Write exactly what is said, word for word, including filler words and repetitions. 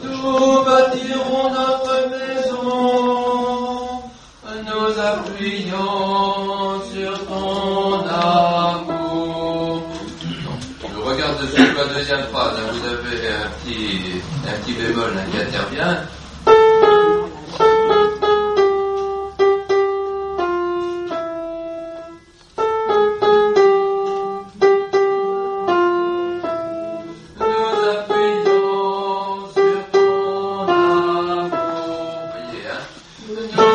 Nous bâtirons notre maison, nous appuyons sur ton amour. Je regarde dessus la deuxième phrase, hein, vous avez un petit, un petit bémol hein, qui intervient. No.